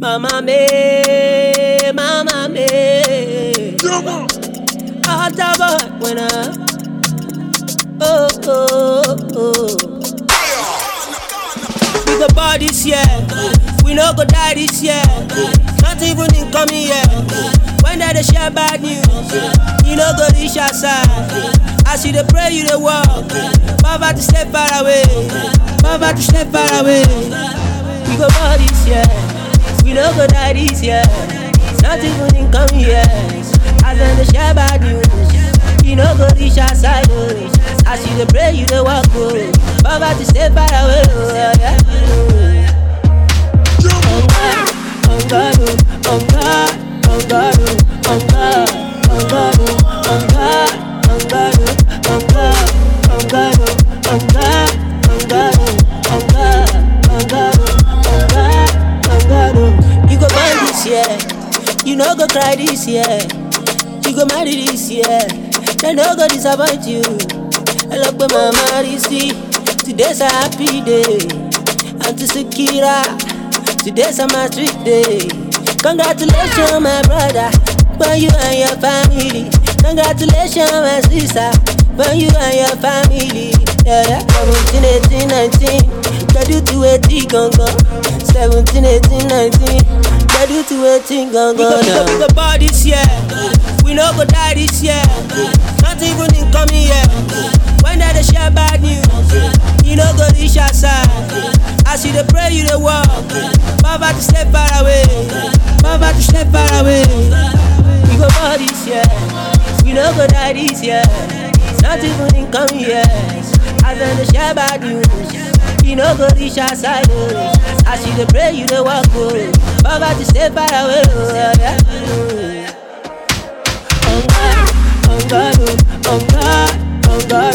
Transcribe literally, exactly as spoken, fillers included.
Mama me, mama me. Hot boy when I, oh oh oh. We go ball this year, we no go die this year. Not even in coming year. When they share bad news, you no go reach our side. As you dey pray, you dey walk. Poverty stay far away, poverty stay far away. We go ball this year, we no go die this year. Not even in coming years. As them they share bad news, you no go reach our side. Oh. As you dey pray, you dey walk. Oh. Poverty stay far away. Oh. Yeah. On God, on God, on God, on God, on God, on God, on God, on God, on God, on God, on God, on God, on God, on God, on God. You go born this year, you no go cry this year. You go marry this year, they no go disappoint you. I love my mama this day. Today's a happy day. Auntie Sekira, today's a magic day. Congratulations, my brother, for you and your family. Congratulations, my sister, for you and your family. Yeah, yeah. seventeen, eighteen, nineteen, do to eighteen, gong gong. seventeen, eighteen, nineteen, do to eighteen, gong gong. We go ball this year, we no go die this year. Not even in coming year. When they share bad news, you no go reach our side. As you dey pray, you dey walk. Poverty stay far away, poverty stay far away. We go ball this year, we no go die this year. Not even in coming years. As them they share bad news, you no go reach our side. As you dey pray, you dey walk. Poverty stay far away. On God, on God, on God, on God.